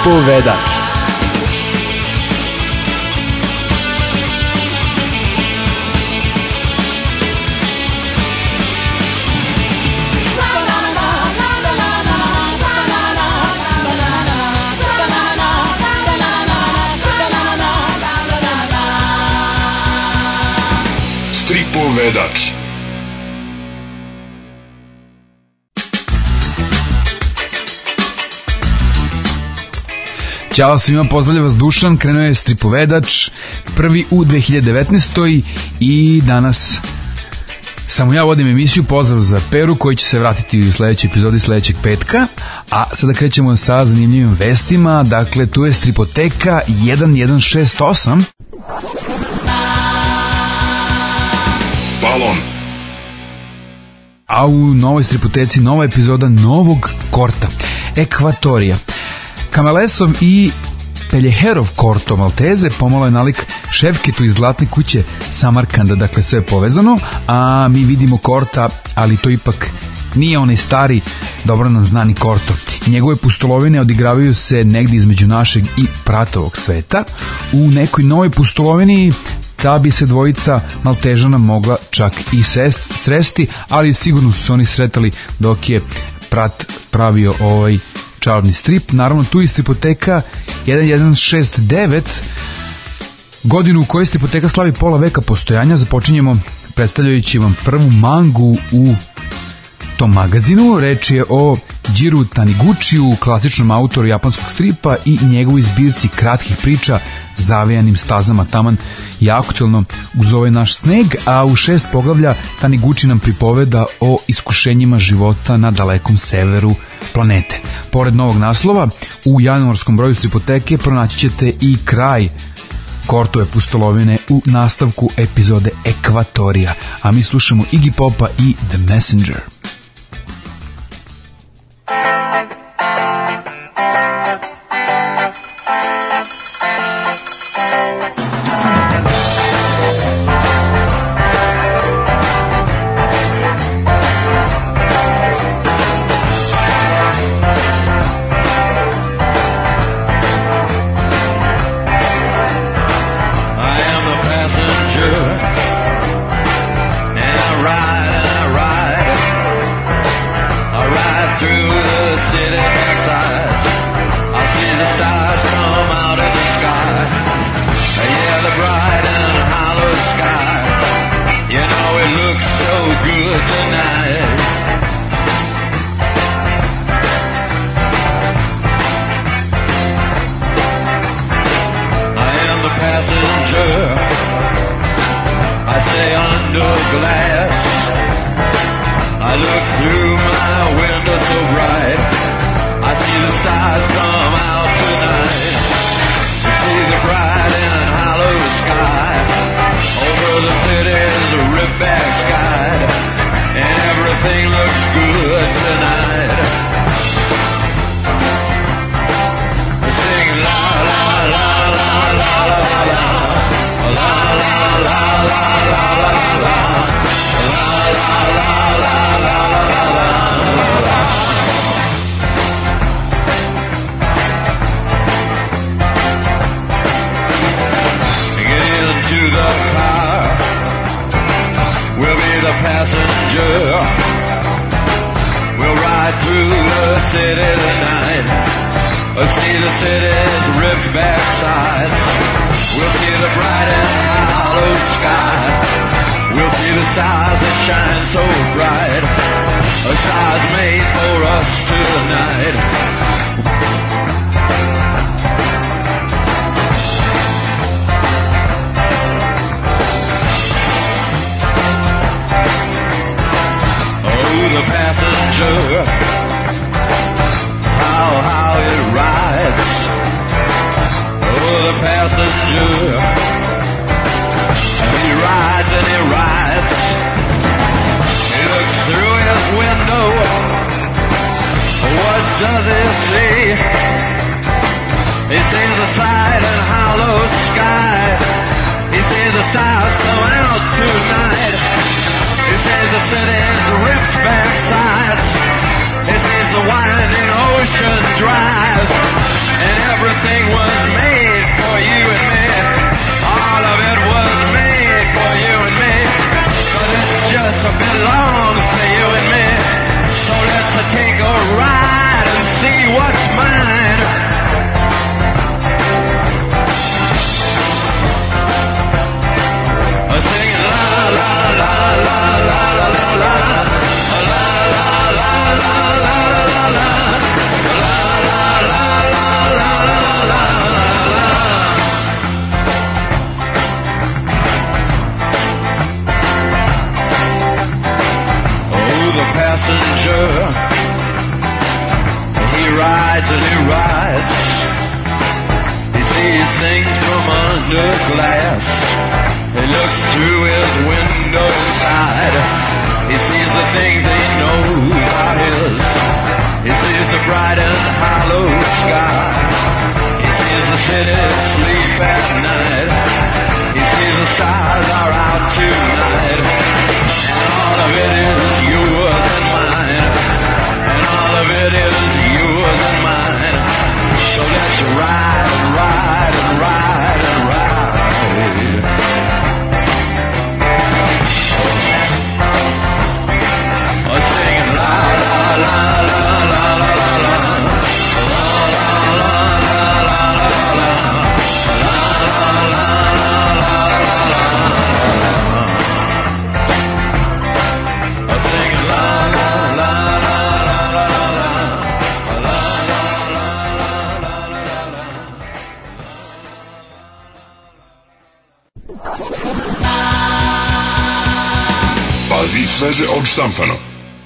Stripovedač. Stripovedač. Ćao svima, pozdravlja vas Dušan, krenuo je Stripovedač, prvi u 2019. I danas samo ja vodim emisiju. Pozdrav za Peru koji će se vratiti u sledećoj epizodi sledećeg petka. A sada krećemo sa zanimljivim vestima. Dakle, tu je Stripoteka 1168. Balon. A u novoj Stripoteci nova epizoda novog korta, Ekvatorija. Kamelesov i Peljeherov Korto Malteze pomalo je nalik Ševketu iz Zlatne kuće Samarkanda, dakle sve je povezano, a mi vidimo Korta, ali to ipak nije onaj stari, dobro nam znani Korto. Njegove pustolovine odigravaju se negdje između našeg i pratovog sveta. U nekoj novoj pustolovini ta bi se dvojica Maltežana mogla čak i sresti, ali sigurno su se oni sretali dok je prat pravio ovaj čarobni strip. Naravno, tu je Stripoteka 1169, godinu u kojoj Stripoteka slavi pola veka postojanja. Započinjemo predstavljajući vam prvu mangu u tom magazinu. Reč je o Džiru Taniguchiju, klasičnom autoru japanskog stripa i njegovoj zbirci kratkih priča zavejanim stazama, taman i aktuelno uz ovaj naš sneg, a u 6 poglavlja Taniguchi nam pripoveda o iskušenjima života na dalekom severu planete. Pored novog naslova, u januarskom broju Stripoteke pronaći ćete i kraj Kortove pustolovine u nastavku epizode Ekvatorija, a mi slušamo Iggy Popa i The Messenger. Drive, and under glass. He looks through his window inside. He sees the things he knows are his. He sees the bright and hollow sky. He sees the city sleep at night. He sees the stars are out tonight. And all of it is yours and mine. And all of it is yours and mine. So let's ride and ride and ride and ride. Singing la la la la la la la Pazi sveže odštampano.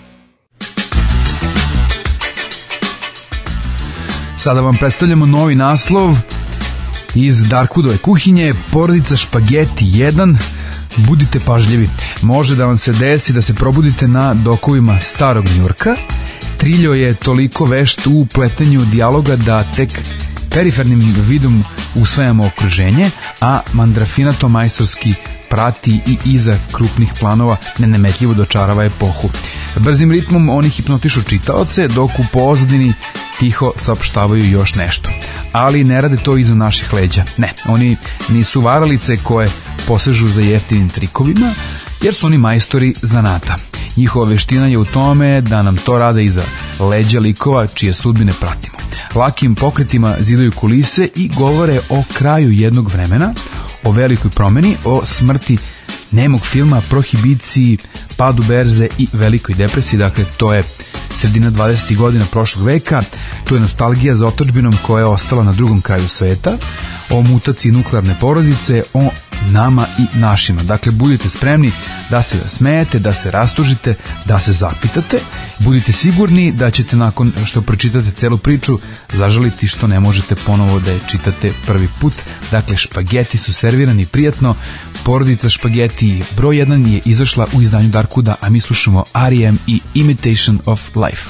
Sada vam predstavljamo novi naslov iz Darkwoodove kuhinje, Porodica špageti 1. Budite pažljivi. Može da vam se desi da se probudite na dokovima starog Njurka. Triljo je toliko vešt u pletenju dijaloga da tek perifernim vidom usvajamo okruženje, a Mandrafina to majstorski prati i iza krupnih planova nenemetljivo dočarava epohu. Brzim ritmom oni hipnotišu čitaoce, dok u pozadini tiho saopštavaju još nešto. Ali ne rade to iza naših leđa. Ne, oni nisu varalice koje posežu za jeftinim trikovima, jer su oni majstori zanata. Njihova veština je u tome da nam to rade iza leđa likova čije sudbine pratimo. Lakim pokretima zidaju kulise i govore o kraju jednog vremena, o velikoj promeni, o smrti nemog filma, prohibiciji, padu berze i velikoj depresiji. Dakle, to je sredina 20. godina prošlog veka, to je nostalgija za otadžbinom koja je ostala na drugom kraju sveta, o mutaciji nuklearne porodice, o nama i našima. Dakle, budite spremni da se smejete, da se rastužite, da se zapitate. Budite sigurni da ćete nakon što pročitate celu priču zažaliti što ne možete ponovo da je čitate prvi put. Dakle, špageti su servirani prijatno. Porodica špageti broj 1 je izašla u izdanju Darkwooda, a mi slušamo R.E.M. i Imitation of Life.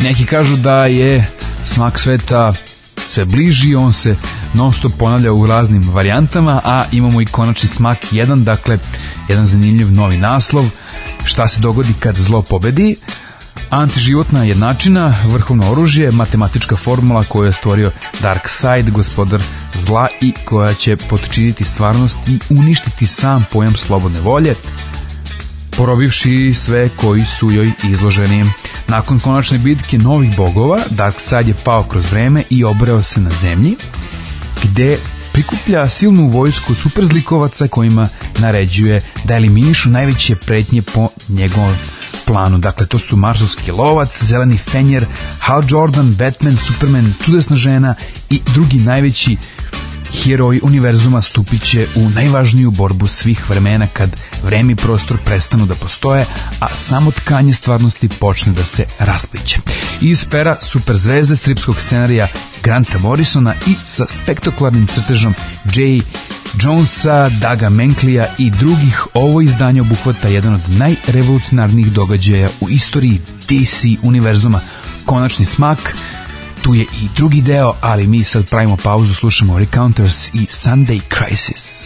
Neki kažu da je smak sveta sve bliži, on se non stop ponavlja u raznim varijantama, a imamo i konačni smak 1, dakle jedan zanimljiv novi naslov, šta se dogodi kad zlo pobedi. Antiživotna jednačina, vrhovno oružje, matematička formula koju je stvorio Darkseid, gospodar zla, i koja će potčiniti stvarnost i uništiti sam pojam slobodne volje, porobivši sve koji su joj izloženi. Nakon konačne bitke novih bogova, Darkseid je pao kroz vreme i obreo se na zemlji, gde prikuplja silnu vojsku superzlikovaca kojima naređuje da eliminišu najveće pretnje po njegovom planu. Dakle, to su Marsovski lovac, Zeleni fenjer, Hal Jordan, Batman, Superman, Čudesna žena i drugi najveći heroji univerzuma stupit će u najvažniju borbu svih vremena kad vreme i prostor prestanu da postoje, a samo tkanje stvarnosti počne da se raspliće. Iz pera superzvezde stripskog scenarija Granta Morrisona i sa spektakularnim crtežom J. Jonesa, Daga Menklija i drugih, ovo izdanje obuhvata jedan od najrevolucionarnijih događaja u istoriji DC univerzuma. Konačni smak, tu je i drugi deo, ali mi sad pravimo pauzu, slušamo Recounters i Sunday Crisis.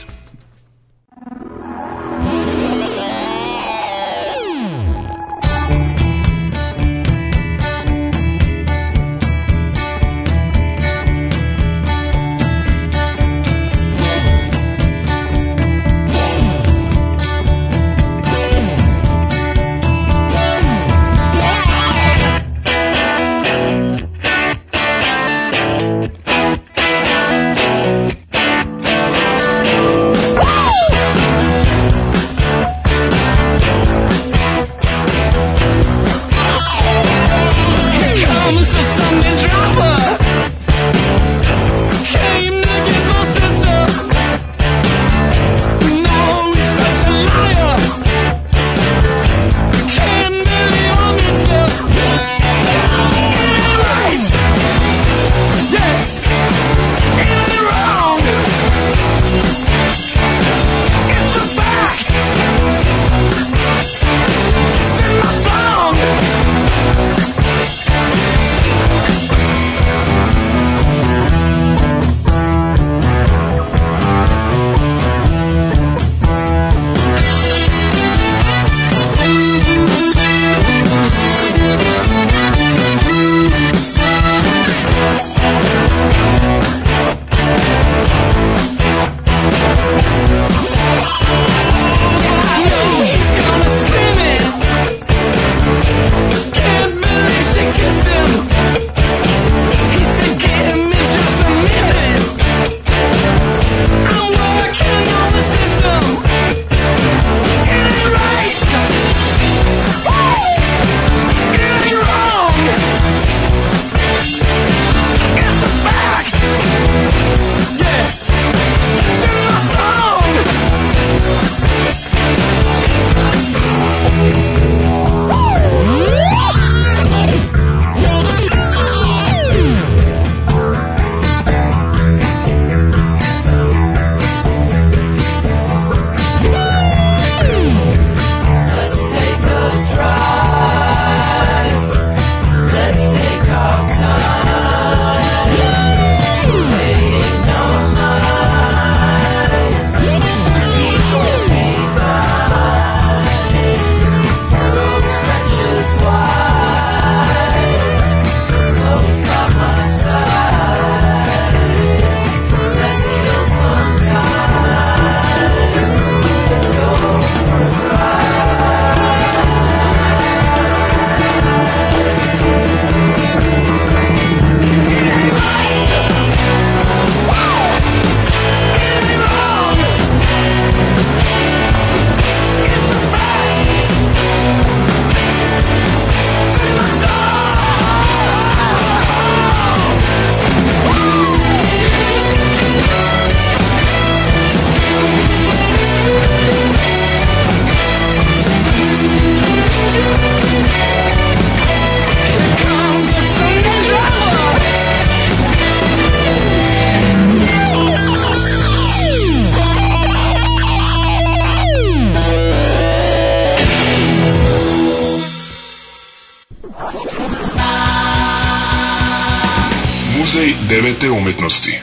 Muzej 9. umetnosti.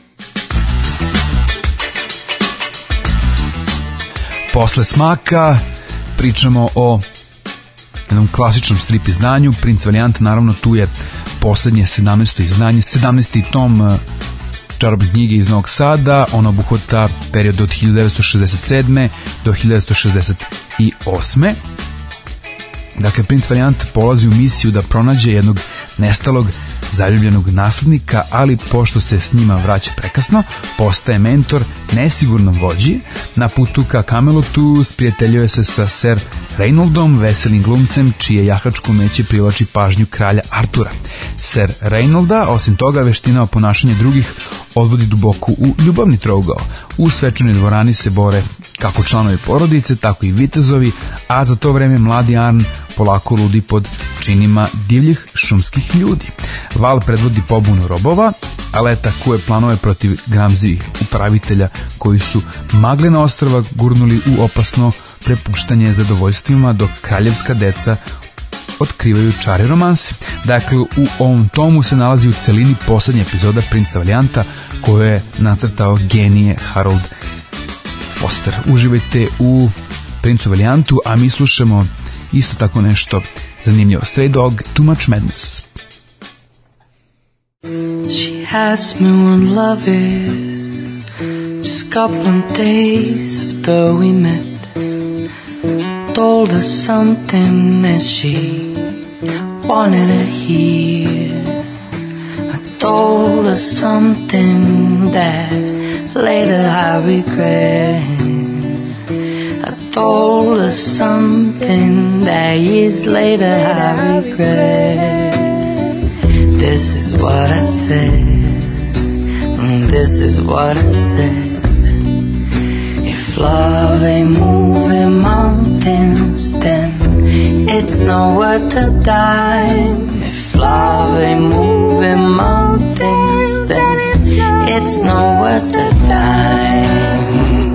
Posle smaka pričamo o jednom klasičnom strip izdanju. Princ Valijant, naravno tu je poslednje 17. izdanje, 17. tom čarobne knjige iz Novog Sada. Ona obuhvata period od 1967. do 1968. Dakle, princ Valijant polazi u misiju da pronađe jednog nestalog zaljubljenog naslednika, ali pošto se s njima vraća prekasno, postaje mentor nesigurnom vođi. Na putu ka Camelotu sprijateljuje se sa Sir Reynoldom, veselim glumcem čije jahačko umeće privlači pažnju kralja Artura. Sir Reynolda, osim toga, veština o ponašanju drugih odvodi duboko u ljubavni trougao. U svečanoj dvorani se bore kako članovi porodice, tako i vitezovi, a za to vreme mladi Arn polako ludi pod činima divljih šumskih ljudi. Val predvodi pobunu robova, a Leta kuje planove protiv gramzivih upravitelja koji su Maglena ostrva gurnuli u opasno prepuštanje zadovoljstvima, dok kraljevska deca otkrivaju čari romanse. Dakle, u ovom tomu se nalazi u celini poslednja epizoda Princa Valijanta koju je nacrtao genije Harold Foster. Uživajte u Princu Valijantu, a mi slušamo isto tako nešto zanimljivo. Stray Dog, Too Much Madness. She asked me when love is, just a couple of days after we met. Told her something that she wanted to hear. I told her something that later I regret. I told her something that years later I regret. This is what I said, this is what I said. If love ain't moving mountains, then it's not worth a dime. If love ain't moving mountains, then it's not worth a dime.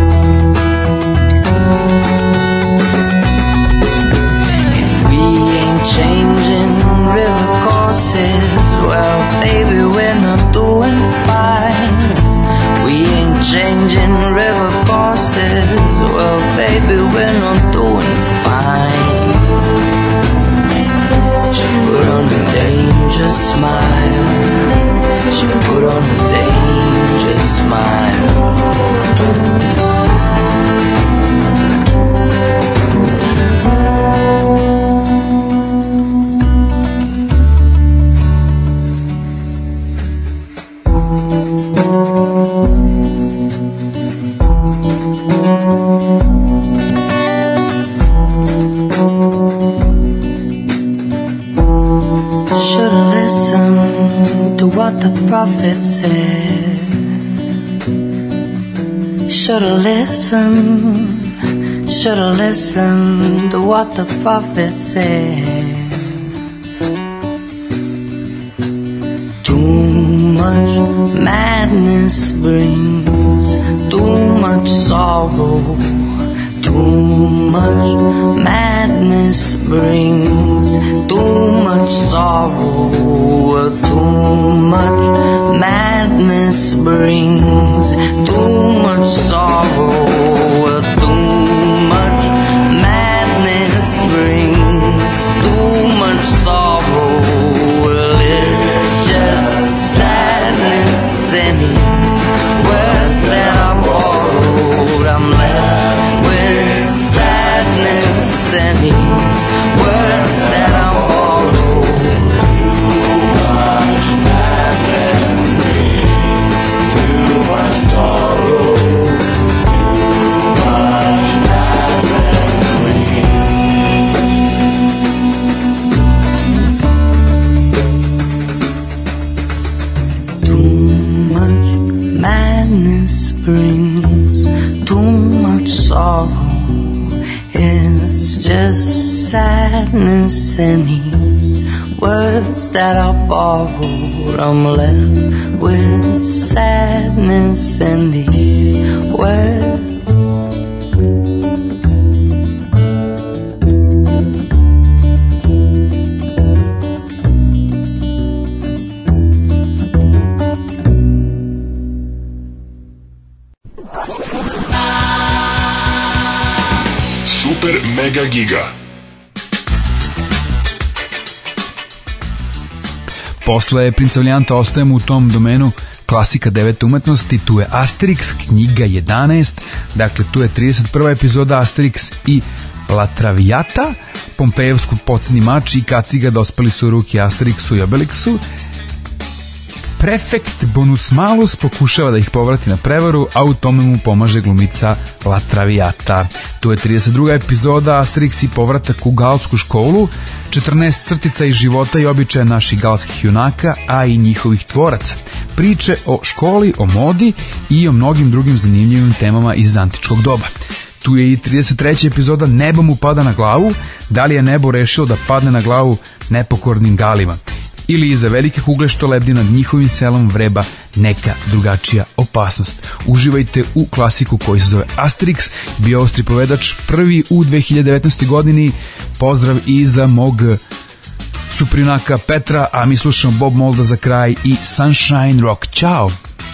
If we ain't changing river courses, well, baby, we're not doing fine. We ain't changing river courses, well, baby, we're not doing fine. She put on a dangerous smile. She put on a dangerous smile. What the prophet said. Should've listened to what the prophet said. Too much madness brings too much sorrow. Too much madness brings too much sorrow. Too much madness brings too much sorrow. Too much madness brings too much sorrow. Well, it's just sadness and it's worse than I borrowed. I'm left with sadness and it's worse than I borrowed. Brings too much sorrow. It's just sadness and these words that I borrowed. I'm left with sadness and these words. knjiga. Posle Princa Valijanta ostajemo u tom domenu klasika 9. umetnosti, tu je Asterix, knjiga 11, dakle tu je 31. epizoda Asterix i La Traviata, Pompejevsku podsjednji mač i kaciga dospali su u ruke Asterixu i Obelixu. Prefekt Bonus Malus pokušava da ih povrati na prevaru, a u tome mu pomaže glumica La Traviata. Tu je 32. epizoda Asterix i povratak u galsku školu, 14 crtica iz života i običaja naših galskih junaka, a i njihovih tvoraca. Priče o školi, o modi i o mnogim drugim zanimljivim temama iz antičkog doba. Tu je i 33. epizoda Nebo mu pada na glavu, da li je nebo rešilo da padne na glavu nepokornim Galima. Ili iza velike kugle što lebdi nad njihovim selom vreba neka drugačija opasnost. Uživajte u klasiku koji se zove Asterix, bio ovo stripovedač prvi u 2019. godini. Pozdrav i za mog suprinaka Petra, a mi slušamo Bob Molda za kraj i Sunshine Rock. Ćao!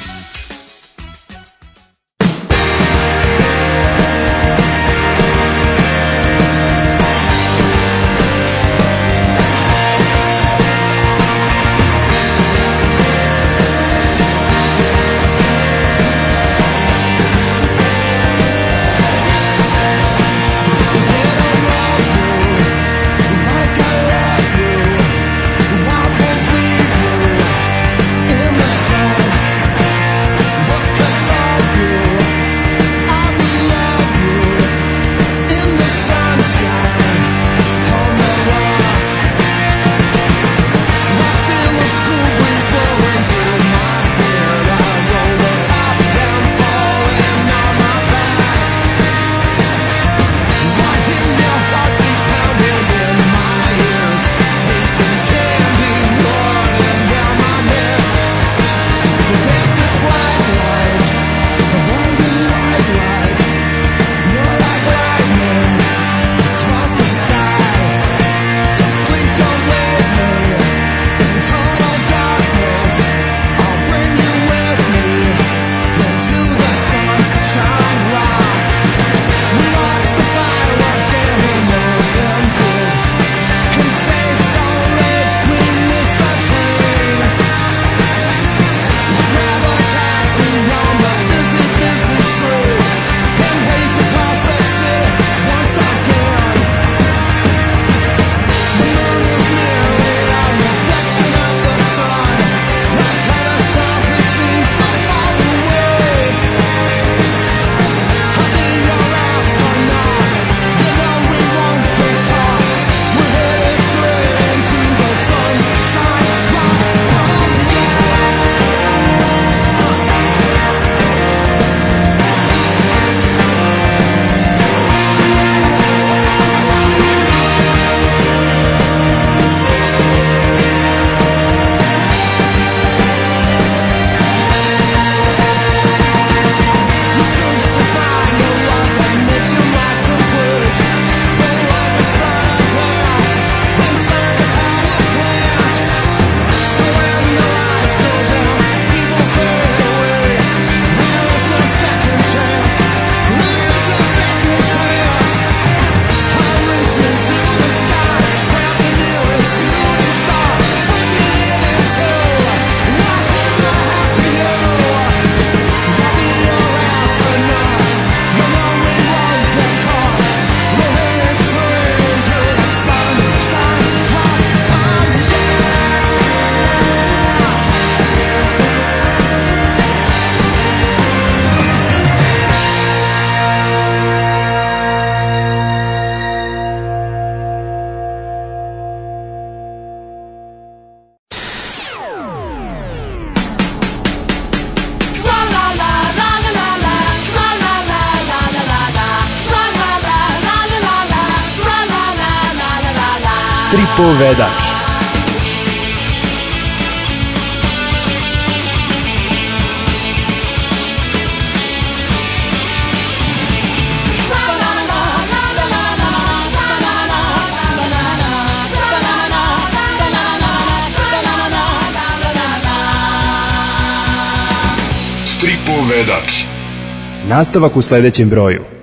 Stripovedač. Stripovedač. Nastavak u sledećem broju.